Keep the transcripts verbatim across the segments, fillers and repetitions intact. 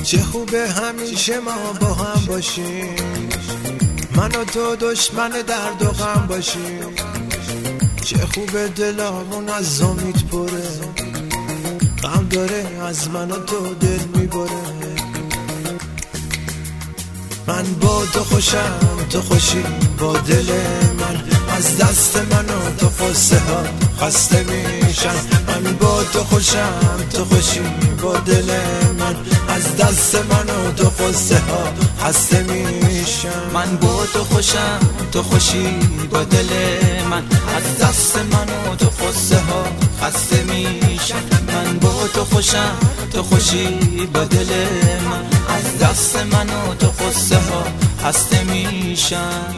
چه خوبه همیشه ما با هم باشیم، من و تو دشمن درد و غم باشیم. چه خوبه دلامون از امید پره، غم داره از من و تو دل میبره. من با تو خوشم، تو خوشی با دل من، از دست من و تو قصه ها خسته میشن. من با تو خوشم، تو خوشی با دل من، از دست من و تو قصه ها خسته میشن. من با تو خوشم، تو خوشی با دل من، از دست من و تو قصه ها خسته میشن. من با تو خوشم، تو خوشی با دل من، از دست من و تو قصه ها خسته میشن.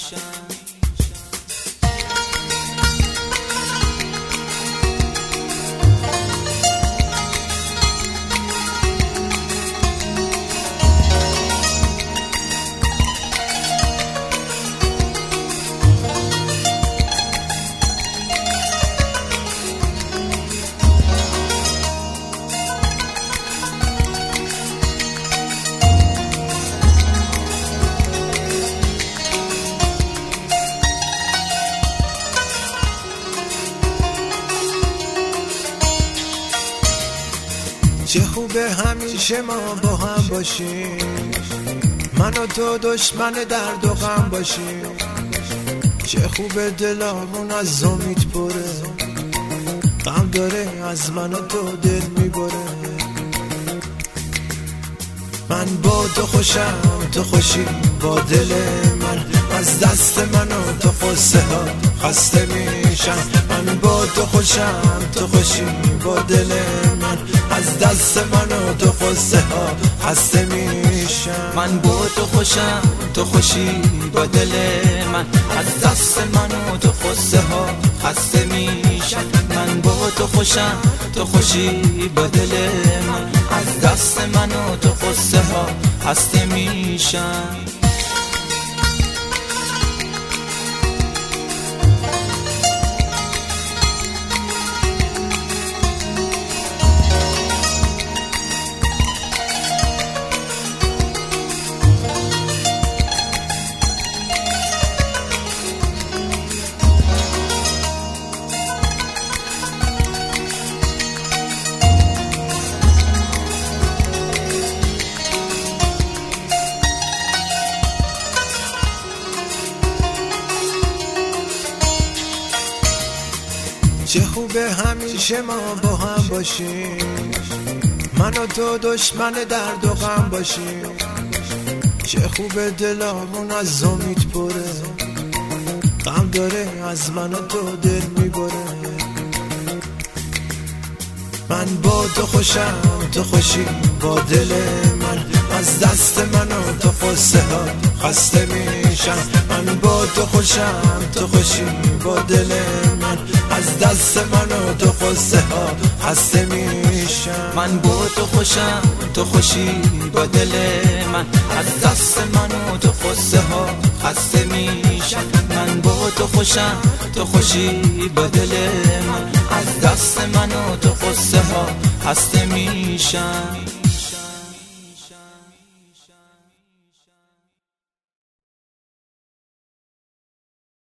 چه خوبه همیشه ما با هم باشیم، من و تو دشمن درد و غم باشیم. چه خوبه دلامون از امید پره، غم داره از من و تو دل میبره. من با تو خوشم، تو خوشی با دل من، از دست من و تو قصه ها خسته میشن. من با تو خوشم، تو خوشی با دل من، از دست من و تو قصه ها خسته میشن. من با تو خوشم، تو خوشی با دل من، از دست من و تو قصه ها خسته میشن. من با تو خوشم، تو خوشی با دل من، از دست من و تو قصه ها خسته میشن. چه خوبه همیشه ما با هم باشیم، من و تو دشمن درد و غم باشیم. چه خوبه دلامون از امید پره، غم داره از من و تو دل میبره. من با تو خوشم، تو خوشی با دل من، از دست من و تو قصه ها خسته میشن. من با تو خوشم، تو خوشی با دل من، از دست من و تو قصه ها خسته میشن. من با تو خوشم، تو خوشی با دل من، از دست من و تو قصه ها خسته میشن. من با تو خوشم، تو خوشی با دل من، از دست من و تو قصه ها خسته میشن.